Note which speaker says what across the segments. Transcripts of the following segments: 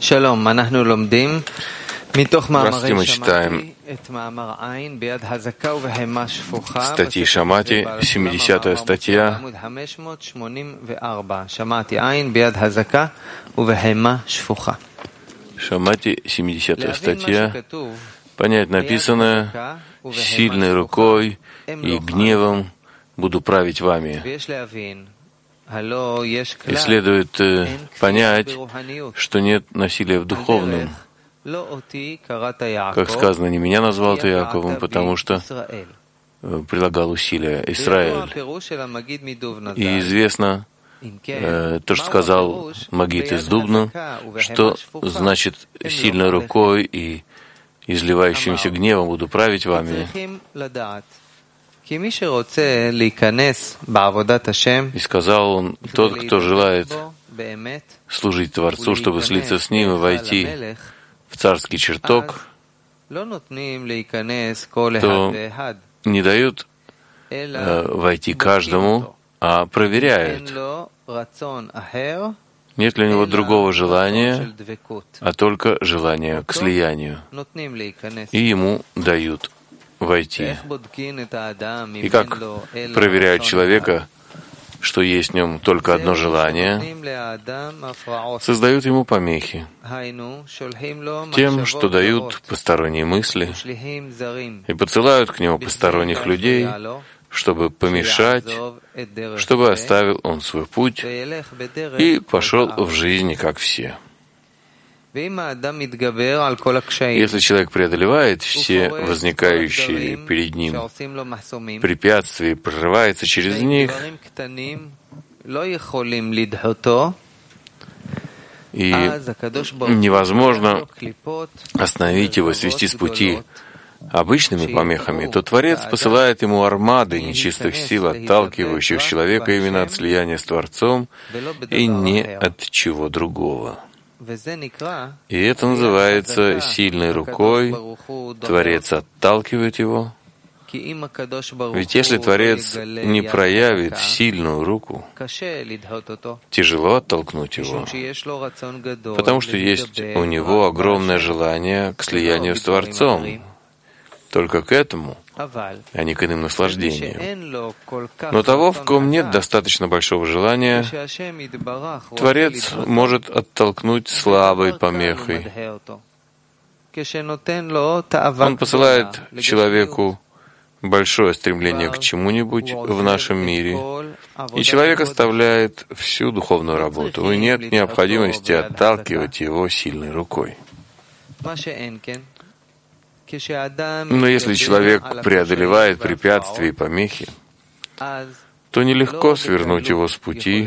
Speaker 1: Здравствуйте, мы читаем статьи Шамати, 70-я статья. Шамати, 70-я статья. Понять написано: «Сильной рукой и гневом буду править вами». И следует понять, что нет насилия в духовном. Как сказано, не меня назвал ты Яковом, потому что прилагал усилия Израиль. И известно то, что сказал Магид из Дубна, что значит «сильной рукой и изливающимся гневом буду править вами». И сказал он: тот, кто желает служить Творцу, чтобы слиться с Ним и войти в царский чертог, то не дают войти каждому, а проверяют, нет ли у него другого желания, а только желание к слиянию, и ему дают войти. И как проверяют человека, что есть в нем только одно желание, создают ему помехи тем, что дают посторонние мысли и посылают к нему посторонних людей, чтобы помешать, чтобы оставил он свой путь и пошел в жизнь, как все. Если человек преодолевает все возникающие перед ним препятствия и прорывается через них, и невозможно остановить его, свести с пути обычными помехами, то Творец посылает ему армады нечистых сил, отталкивающих человека именно от слияния с Творцом и не от чего другого. И это называется сильной рукой. Творец отталкивает его. Ведь если Творец не проявит сильную руку, тяжело оттолкнуть его, потому что есть у него огромное желание к слиянию с Творцом, только к этому, а не к иным наслаждениям. Но того, в ком нет достаточно большого желания, Творец может оттолкнуть слабой помехой. Он посылает человеку большое стремление к чему-нибудь в нашем мире, и человек оставляет всю духовную работу, и нет необходимости отталкивать его сильной рукой. Но если человек преодолевает препятствия и помехи, то нелегко свернуть его с пути,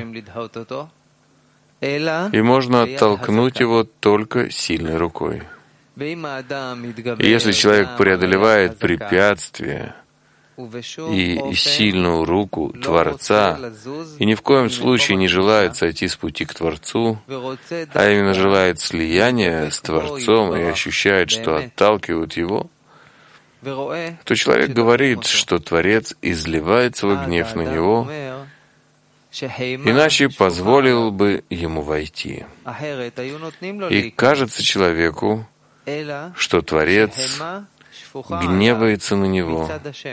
Speaker 1: и можно оттолкнуть его только сильной рукой. И если человек преодолевает препятствия и сильную руку Творца, и ни в коем случае не желает сойти с пути к Творцу, а именно желает слияния с Творцом и ощущает, что отталкивают его, то человек говорит, что Творец изливает свой гнев на него, иначе позволил бы ему войти. И кажется человеку, что Творец гневается на него,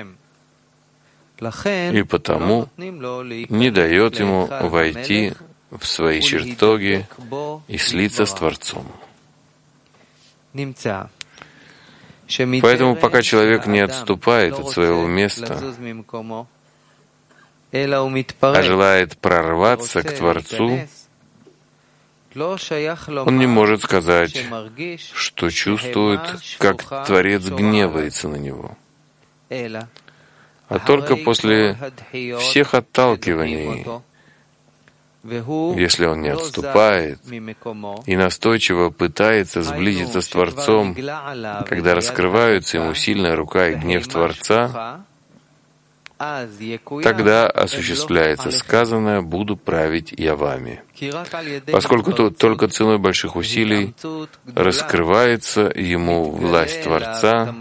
Speaker 1: и потому не дает ему войти в свои чертоги и слиться с Творцом. Поэтому, пока человек не отступает от своего места, а желает прорваться к Творцу, он не может сказать, что чувствует, как Творец гневается на него. А только после всех отталкиваний, если он не отступает и настойчиво пытается сблизиться с Творцом, когда раскрываются ему сильная рука и гнев Творца, тогда осуществляется сказанное «буду править я вами». Поскольку только ценой больших усилий раскрывается ему власть Творца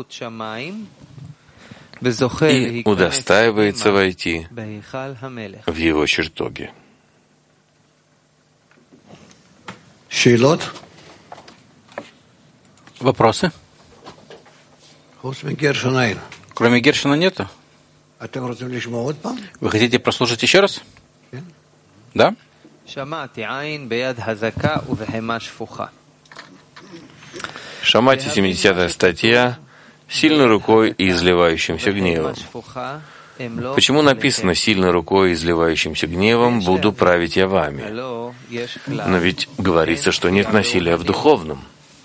Speaker 1: и удостаивается войти в его чертоги.
Speaker 2: Вопросы? Кроме Гершина нету? Вы хотите прослушать еще раз? Да?
Speaker 1: Шамати, 70-я статья, сильной рукой и изливающимся гневом. Почему написано «сильной рукой и изливающимся гневом буду править я вами»? Но ведь говорится, что нет насилия в духовном.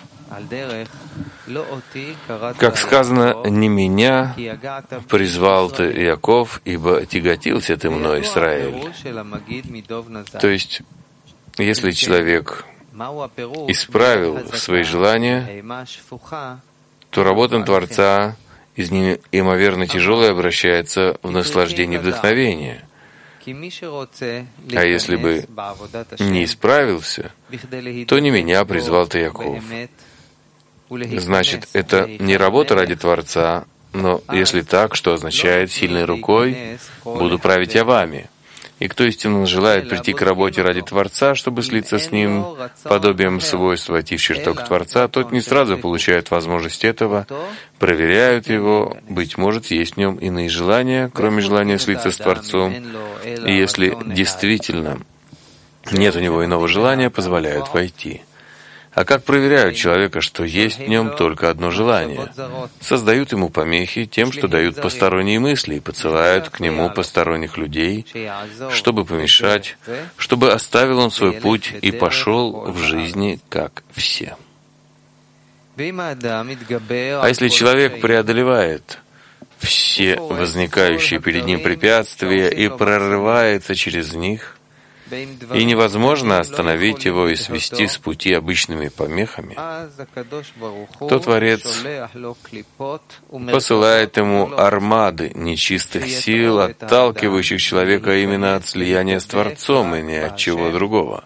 Speaker 1: Как сказано, «Не меня призвал ты, Иаков, ибо тяготился ты мной, Израиль». То есть, если человек исправил свои желания, то работа Творца из неимоверно тяжелой обращается в наслаждение вдохновения. А если бы не исправился, то не меня призвал ты, Иаков. Значит, это не работа ради Творца, но если так, что означает «сильной рукой буду править я вами». И кто истинно желает прийти к работе ради Творца, чтобы слиться с Ним подобием свойств, войти в чертог Творца, тот не сразу получает возможность этого, проверяют его, быть может, есть в нем иные желания, кроме желания слиться с Творцом, и если действительно нет у него иного желания, позволяют войти. А как проверяют человека, что есть в нем только одно желание? Создают ему помехи тем, что дают посторонние мысли и посылают к нему посторонних людей, чтобы помешать, чтобы оставил он свой путь и пошел в жизни, как все. А если человек преодолевает все возникающие перед ним препятствия и прорывается через них, и невозможно остановить его и свести с пути обычными помехами, то Творец посылает ему армады нечистых сил, отталкивающих человека именно от слияния с Творцом и ни от чего другого.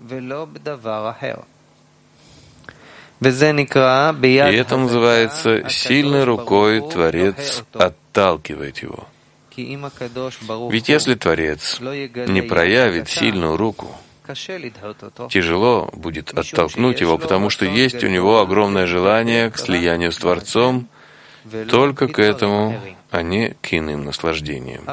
Speaker 1: И это называется «сильной рукой Творец отталкивает его». Ведь если Творец не проявит сильную руку, тяжело будет оттолкнуть его, потому что есть у него огромное желание к слиянию с Творцом, только к этому, а не к иным наслаждениям.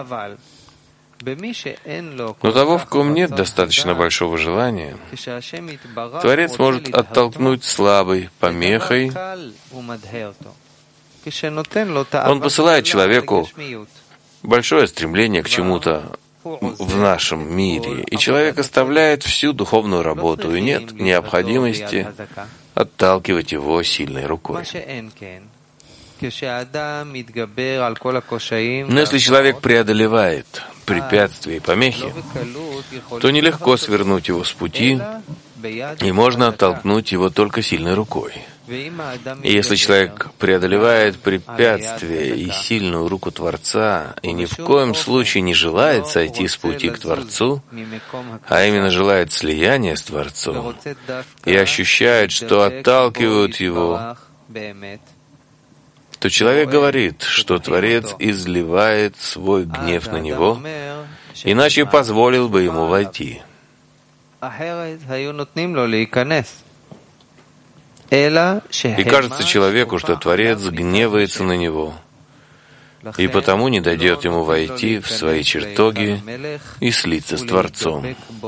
Speaker 1: Но того, в ком нет достаточно большого желания, Творец может оттолкнуть слабой помехой. Он посылает человеку большое стремление к чему-то в нашем мире, и человек оставляет всю духовную работу, и нет необходимости отталкивать его сильной рукой. Но если человек преодолевает препятствия и помехи, то нелегко свернуть его с пути, и можно оттолкнуть его только сильной рукой. И если человек преодолевает препятствия и сильную руку Творца, и ни в коем случае не желает сойти с пути к Творцу, а именно желает слияния с Творцом, и ощущает, что отталкивают его, то человек говорит, что Творец изливает свой гнев на него, иначе позволил бы ему войти. И кажется человеку, что Творец гневается на него, и потому не дает ему войти в свои чертоги и слиться с Творцом.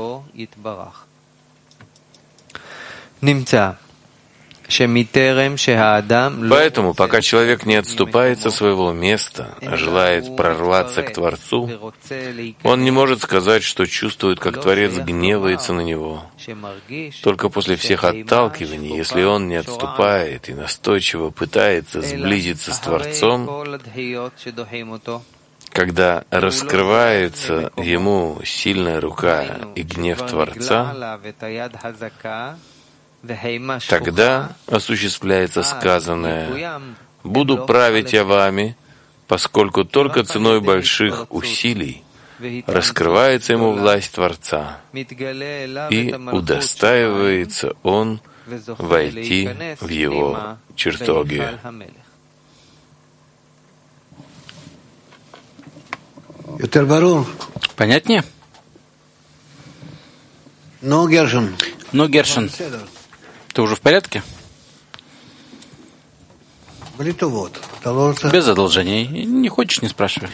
Speaker 1: Поэтому, пока человек не отступает со своего места, а желает прорваться к Творцу, он не может сказать, что чувствует, как Творец гневается на него. Только после всех отталкиваний, если он не отступает и настойчиво пытается сблизиться с Творцом, когда раскрывается ему сильная рука и гнев Творца, тогда осуществляется сказанное «Буду править я вами», поскольку только ценой больших усилий раскрывается ему власть Творца, и удостаивается он войти в его чертоги.
Speaker 2: Понятнее? Но, Гершин, ты уже в порядке? Без одолжений. Не хочешь, не спрашивай.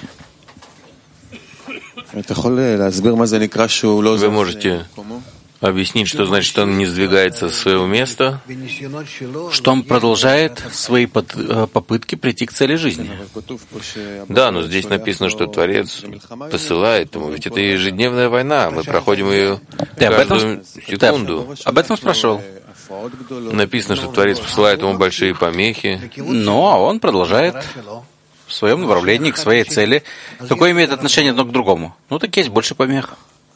Speaker 1: Вы можете объяснить, что значит, что он не сдвигается с своего места?
Speaker 2: Что он продолжает свои попытки прийти к цели жизни.
Speaker 1: Да, но здесь написано, что Творец посылает ему. Ведь это ежедневная война. Мы проходим ее каждую секунду.
Speaker 2: Об этом спрашивал.
Speaker 1: Написано, что Творец посылает ему большие помехи.
Speaker 2: Но он продолжает в своем направлении, к своей цели. Какое имеет отношение одно к другому? Ну, так есть больше помех.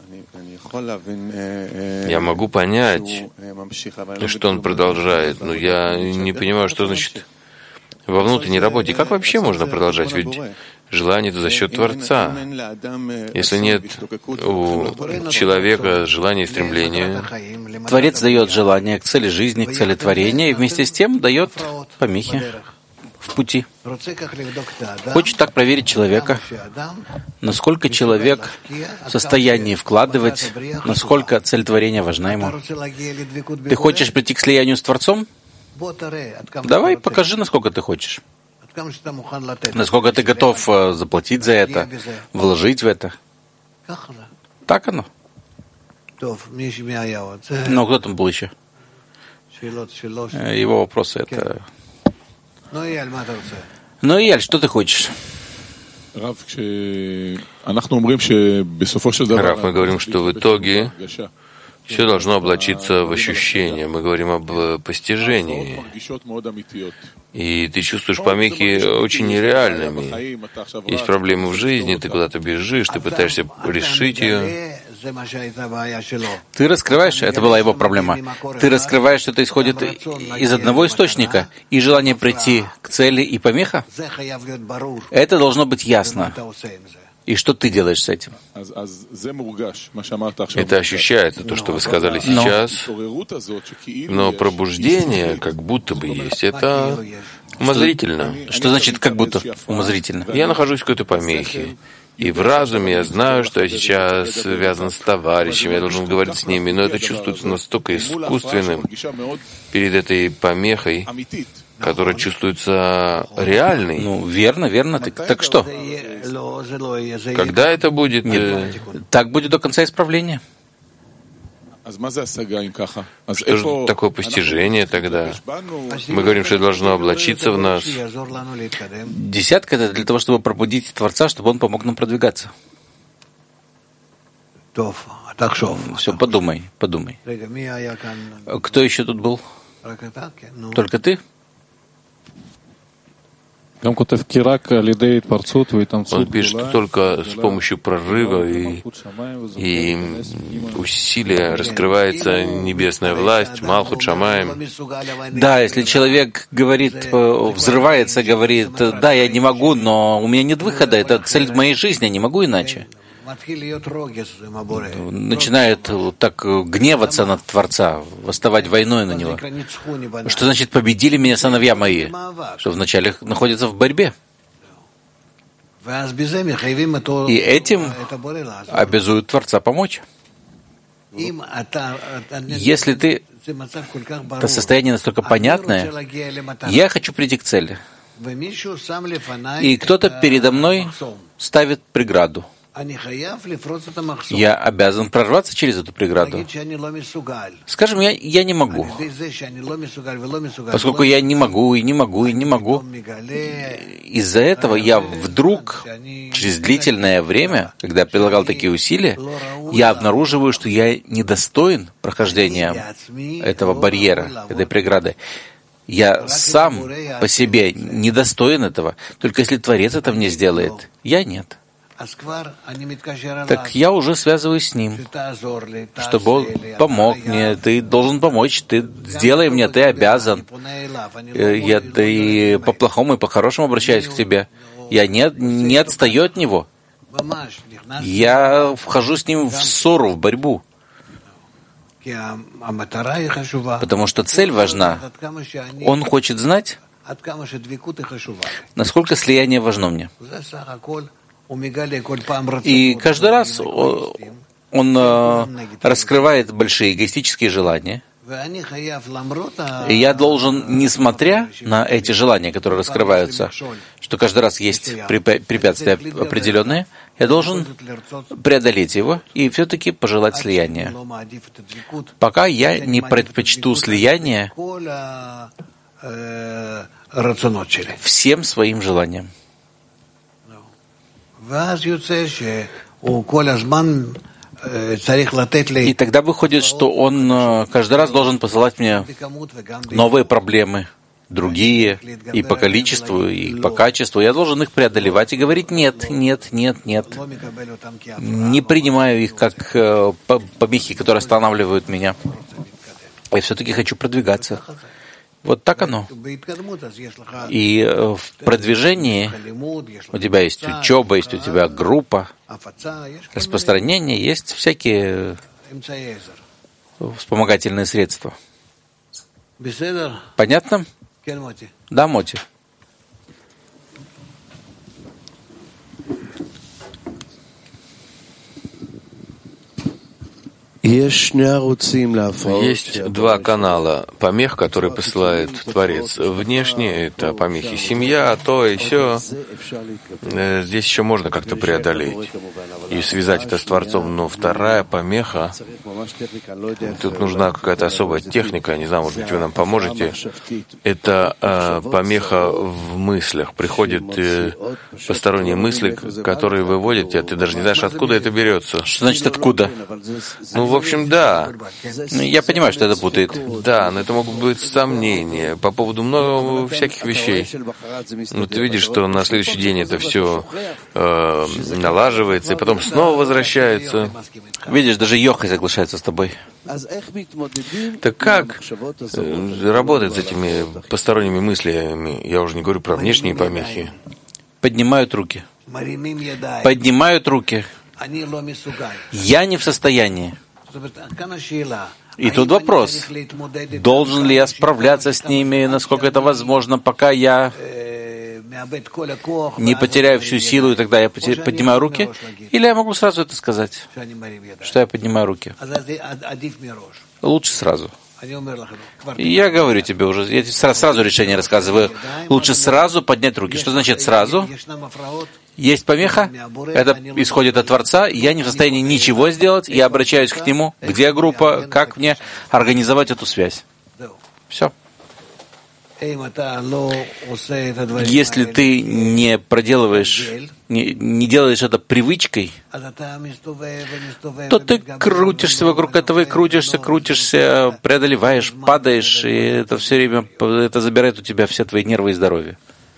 Speaker 1: Я могу понять, что он продолжает, но я не понимаю, что значит во внутренней работе. Как вообще можно продолжать? Ведь желание — это за счет Творца. Если нет у человека желания и стремления,
Speaker 2: Творец дает желание к цели жизни, к цели творения, и вместе с тем дает помехи в пути. Хочет так проверить человека, насколько человек в состоянии вкладывать, насколько цель творения важна ему. Ты хочешь прийти к слиянию с Творцом? Давай, покажи, насколько ты хочешь. Насколько ты готов заплатить за это, вложить в это. Так оно. Но кто там был еще? Его вопросы — это... Ну, Ияль, что ты хочешь?
Speaker 1: Раф, мы говорим, что в итоге все должно облачиться в ощущение. Мы говорим об постижении. И ты чувствуешь помехи очень нереальными. Есть проблемы в жизни, ты куда-то бежишь, ты пытаешься решить ее.
Speaker 2: Ты раскрываешь, это была его проблема, ты раскрываешь, что это исходит из одного источника, и желание прийти к цели и помеха, это должно быть ясно. И что ты делаешь с этим?
Speaker 1: Это ощущается, то, что вы сказали сейчас, но пробуждение как будто бы есть. Это умозрительно.
Speaker 2: Что значит как будто умозрительно?
Speaker 1: Я нахожусь в какой-то помехе. И в разуме я знаю, что я сейчас связан с товарищами, я должен говорить с ними, но это чувствуется настолько искусственным перед этой помехой, которая чувствуется реальной.
Speaker 2: Ну, верно, верно. Так что?
Speaker 1: Когда это будет?
Speaker 2: Нет, так будет до конца исправления.
Speaker 1: Что же такое постижение тогда? Мы говорим, что это должно облачиться в нас.
Speaker 2: Десятка — это для того, чтобы пробудить Творца, чтобы он помог нам продвигаться. Все, подумай. Кто еще тут был? Только ты?
Speaker 1: Он пишет, что только с помощью прорыва и усилия раскрывается небесная власть, Малхут Шамаим.
Speaker 2: Да, если человек говорит, взрывается, говорит, да, я не могу, но у меня нет выхода, это цель моей жизни, я не могу иначе. Начинает так гневаться на Творца, восставать войной на него. Что значит «победили меня сыновья мои», что вначале находятся в борьбе. И этим обязуют Творца помочь. Если это состояние настолько понятное, я хочу прийти к цели, и кто-то передо мной ставит преграду, я обязан прорваться через эту преграду. Скажем, я не могу. Поскольку я не могу, из-за этого я вдруг, через длительное время, когда я прилагал такие усилия, я обнаруживаю, что я недостоин прохождения этого барьера, этой преграды. Я сам по себе недостоин этого. Только если Творец это мне сделает, я нет. Так я уже связываюсь с ним, чтобы он помог мне. Ты должен помочь, ты сделай мне, ты обязан. Я и по-плохому, и по-хорошему обращаюсь к тебе. Я не отстаю от него. Я вхожу с ним в ссору, в борьбу. Потому что цель важна. Он хочет знать, насколько слияние важно мне. И каждый раз он раскрывает большие эгоистические желания, И я должен, несмотря на эти желания, которые раскрываются, что каждый раз есть препятствия определенные, я должен преодолеть его и все-таки пожелать слияния. Пока я не предпочту слияние всем своим желаниям. И тогда выходит, что он каждый раз должен посылать мне новые проблемы, другие, и по количеству, и по качеству. Я должен их преодолевать и говорить «нет, нет, нет, нет». Не принимаю их как помехи, которые останавливают меня. Я все-таки хочу продвигаться. Вот так оно. И в продвижении у тебя есть учеба, есть у тебя группа, распространение, есть всякие вспомогательные средства. Понятно? Да, Моти.
Speaker 1: Есть два канала помех, которые посылает Творец. Внешне это помехи семья, то и сё. Здесь еще можно как-то преодолеть и связать это с Творцом. Но вторая помеха, тут нужна какая-то особая техника, не знаю, может быть, вы нам поможете. Это помеха в мыслях. Приходят посторонние мысли, которые выводят тебя, ты даже не знаешь, откуда это берется.
Speaker 2: Что значит откуда?
Speaker 1: Ну, в общем, да.
Speaker 2: Я понимаю, что это путает.
Speaker 1: Да, но это могут быть сомнения по поводу много всяких вещей. Но ты видишь, что на следующий день это все налаживается, и потом снова возвращается.
Speaker 2: Видишь, даже Йохай соглашается с тобой.
Speaker 1: Так как работать с этими посторонними мыслями? Я уже не говорю про внешние помехи.
Speaker 2: Поднимают руки. Поднимают руки. Я не в состоянии. И тут вопрос, должен ли я справляться с ними, насколько это возможно, пока я не потеряю всю силу, и тогда я поднимаю руки? Или я могу сразу это сказать, что я поднимаю руки? Лучше сразу. И я говорю тебе уже, я тебе сразу решение рассказываю. Лучше сразу поднять руки. Что значит сразу? Есть помеха, это исходит от Творца, я не в состоянии ничего сделать, я обращаюсь к Нему. Где группа? Как мне организовать эту связь? Все. Если ты не проделываешь, не делаешь это привычкой, то ты крутишься вокруг этого и крутишься, преодолеваешь, падаешь, и это все время это забирает у тебя все твои нервы и здоровье.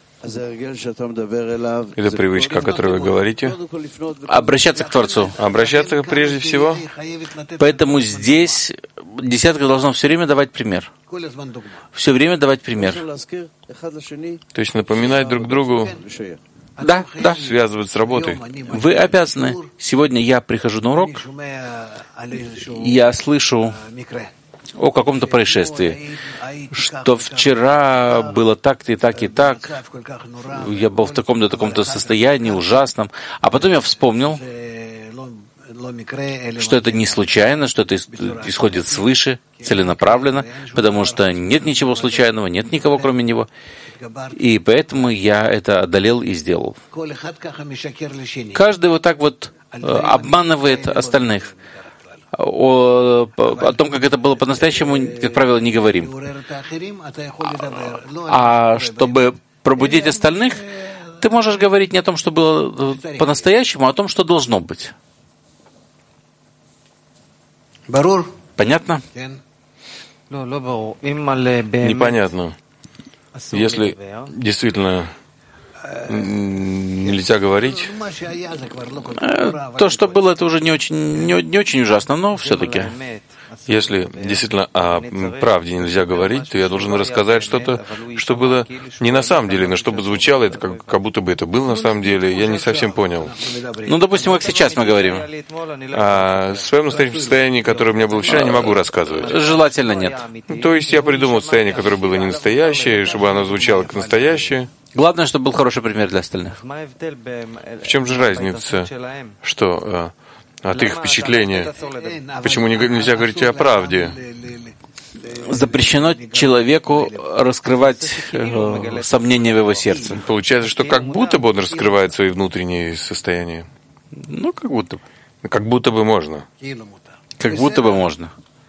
Speaker 1: Это привычка, о которой вы говорите.
Speaker 2: Обращаться к Творцу.
Speaker 1: Обращаться прежде всего.
Speaker 2: Поэтому здесь десятка должна все время давать пример. Все время давать пример.
Speaker 1: То есть напоминать друг другу.
Speaker 2: Да, да.
Speaker 1: Связывать с работой.
Speaker 2: Вы обязаны. Сегодня я прихожу на урок, я слышу о каком-то происшествии, что вчера было так-то и так и так, я был в таком-то таком-то состоянии ужасном, а потом я вспомнил, что это не случайно, что это исходит свыше, целенаправленно, потому что нет ничего случайного, нет никого кроме него, и поэтому я это одолел и сделал. Каждый вот так вот обманывает остальных. О том, как это было по-настоящему, как правило, не говорим. А чтобы пробудить остальных, ты можешь говорить не о том, что было по-настоящему, а о том, что должно быть. Понятно?
Speaker 1: Непонятно. Если действительно нельзя говорить.
Speaker 2: То, что было, это уже не очень ужасно, но все-таки.
Speaker 1: Если действительно о правде нельзя говорить, то я должен рассказать что-то, что было не на самом деле, но чтобы звучало, это как будто бы это было на самом деле. Я не совсем понял.
Speaker 2: Ну, допустим, как сейчас мы говорим.
Speaker 1: О своем настоящем состоянии, которое у меня было вчера, не могу рассказывать.
Speaker 2: Желательно нет.
Speaker 1: То есть я придумал состояние, которое было не настоящее, чтобы оно звучало как настоящее.
Speaker 2: Главное, чтобы был хороший пример для остальных.
Speaker 1: В чем же разница? Что? От их впечатления? Почему нельзя говорить о правде?
Speaker 2: запрещено человеку раскрывать сомнения в его сердце.
Speaker 1: Получается, что как будто бы он раскрывает свои внутренние состояния.
Speaker 2: Ну, как будто бы.
Speaker 1: Как будто бы можно.
Speaker 2: Как будто бы можно.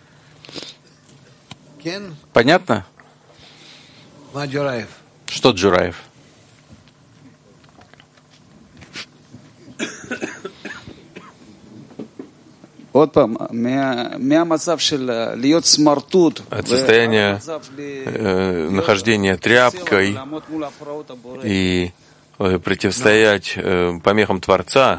Speaker 2: Понятно? Что Джураев?
Speaker 1: От состояния нахождения тряпкой и противостоять помехам Творца,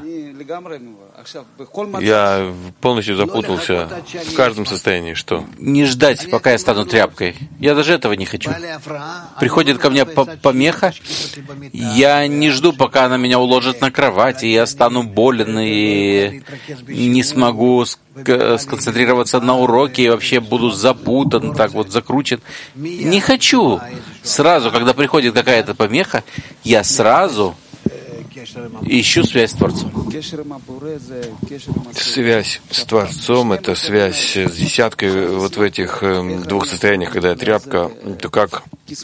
Speaker 1: я полностью запутался в каждом состоянии. Что?
Speaker 2: Не ждать, пока я стану тряпкой. Я даже этого не хочу. Приходит ко мне помеха, я не жду, пока она меня уложит на кровать, и я стану болен, и не смогу сконцентрироваться на уроке, и вообще буду запутан, так вот закручен. Не хочу. Сразу, когда приходит какая-то помеха, я сразу ищу связь с Творцом.
Speaker 1: Связь с Творцом — это связь с десяткой вот в этих двух состояниях, когда я тряпка, то как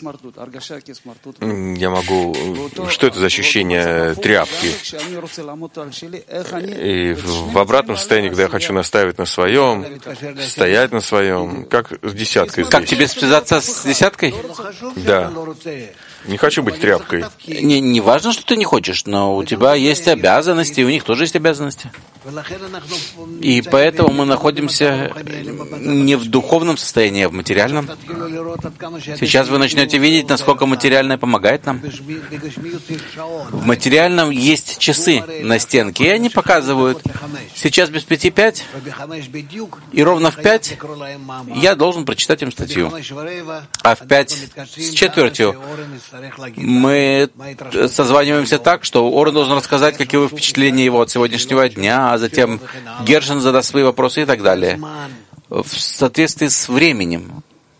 Speaker 1: я могу... Что это за ощущение тряпки? И в обратном состоянии, когда я хочу настаивать на своем, стоять на своем, как с десяткой здесь.
Speaker 2: Как тебе связаться с десяткой?
Speaker 1: Да. Не хочу быть тряпкой.
Speaker 2: Не важно, что ты не хочешь, но у тебя есть обязанности, и у них тоже есть обязанности. И поэтому мы находимся не в духовном состоянии, а в материальном. Сейчас вы начнете видеть, насколько материальное помогает нам. В материальном есть часы на стенке, и они показывают, сейчас без 5:05, и ровно в 5 я должен прочитать им статью. А в 5:45 мы созваниваемся так, что Орен должен рассказать, какие впечатления его от сегодняшнего дня, а затем Гершин задаст свои вопросы и так далее. В соответствии с временем.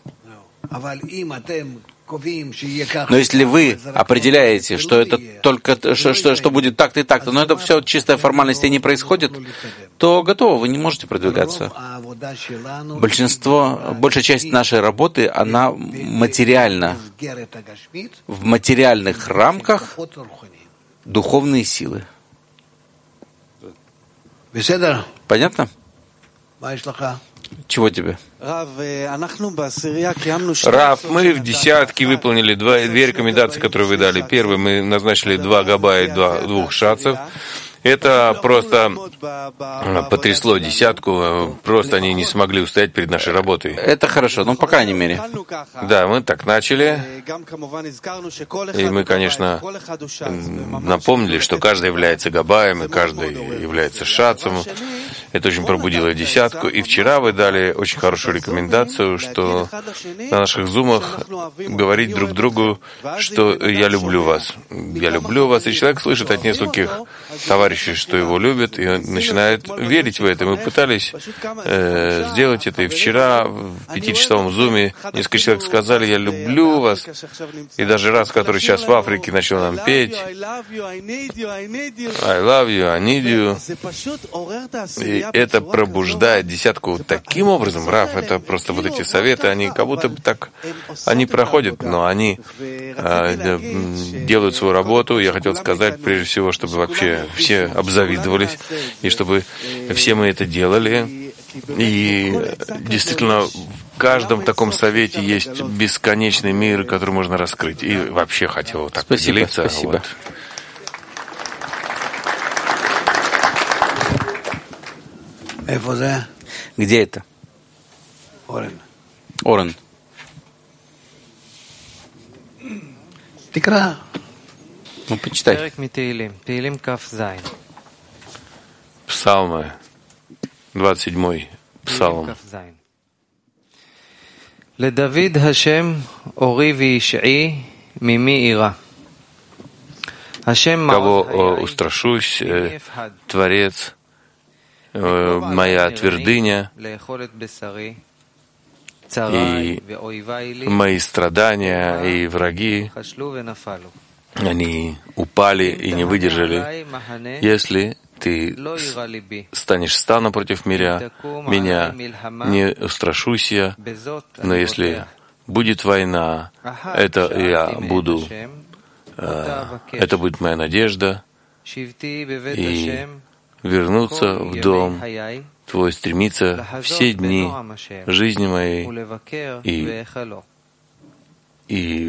Speaker 2: Но если вы определяете, что это только что будет так-то и так-то, но это все чистая формальность и не происходит, то готово, вы не можете продвигаться. Большая часть нашей работы, она материальна. В материальных рамках духовные силы. Понятно? Чего тебе?
Speaker 1: Рав, мы в десятке выполнили две рекомендации, которые вы дали. Первый, мы назначили 2 габа и 2 шацев. Это просто потрясло десятку, просто они не смогли устоять перед нашей работой.
Speaker 2: Это хорошо, ну, по крайней мере.
Speaker 1: Да, мы так начали, и мы, конечно, напомнили, что каждый является габаем, и каждый является шацем. Это очень пробудило десятку. И вчера вы дали очень хорошую рекомендацию, что на наших зумах говорить друг другу, что я люблю вас. Я люблю вас. И человек слышит от нескольких товарищей, что его любят, и он начинает верить в это. Мы пытались сделать это. И вчера в 5-часовом зуме несколько человек сказали, я люблю вас. И даже раз, который сейчас в Африке, начал нам петь I love you, I need you. И это пробуждает десятку таким образом, Рав, это просто вот эти советы, они как будто бы так, они проходят, но они делают свою работу. Я хотел сказать, прежде всего, чтобы вообще все обзавидовались, и чтобы все мы это делали. И действительно, в каждом таком совете есть бесконечный мир, который можно раскрыть. И вообще хотел вот так поделиться.
Speaker 2: Спасибо.
Speaker 1: Вот.
Speaker 2: Где это? Орен. Ну, почитай.
Speaker 1: Псалмы. 27-й псалм.
Speaker 3: לדוד השם אורי וישעי ממי אירא.
Speaker 1: Кого устрашусь, Творец, моя твердыня, и мои страдания и враги, они упали и не выдержали. Если ты станешь станом против меня, не устрашусь я, но если будет война, это будет моя надежда, и вернуться в дом Твой, стремиться все дни жизни моей и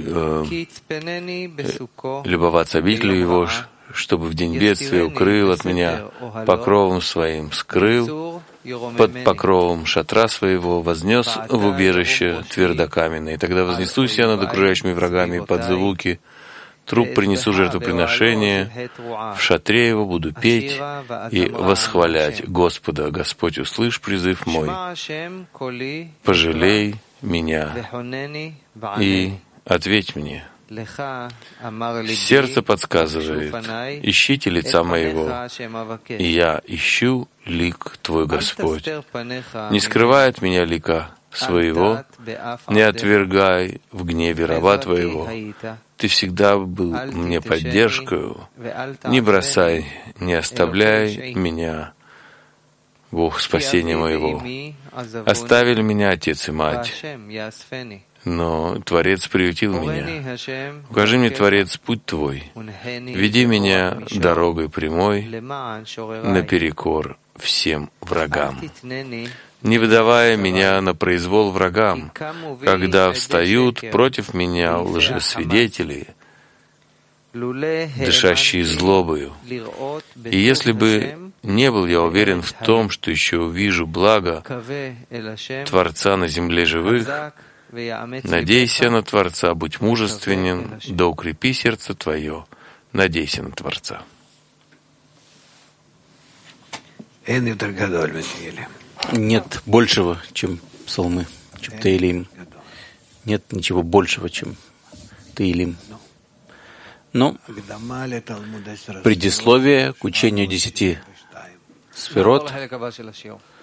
Speaker 1: любоваться обителью Его, чтобы в день бедствия укрыл от меня покровом Своим, скрыл под покровом шатра Своего, вознес в убежище твердокаменное. И тогда вознесусь я над окружающими врагами, под звуки труб принесу жертвоприношение, в шатре Его буду петь и восхвалять Господа. Господь, услышь призыв мой, пожалей меня и ответь мне. Сердце подсказывает, ищите лица моего, и я ищу лик Твой, Господь. Не скрывай от меня лика своего, не отвергай в гневе раба Твоего. Ты всегда был мне поддержкой, не бросай, не оставляй меня, Бог спасения моего. Оставили меня отец и мать, но Творец приютил меня. Укажи мне, Творец, путь Твой. Веди меня дорогой прямой, наперекор всем врагам, не выдавая меня на произвол врагам, когда встают против меня лжесвидетели, дышащие злобою. И если бы не был я уверен в том, что еще увижу благо Творца на земле живых, надейся на Творца, будь мужественен, да укрепи сердце твое, надейся на Творца.
Speaker 2: Нет большего, чем псалмы, чем Теилим. Нет ничего большего, чем Теилим. Но предисловие к учению 10 сферот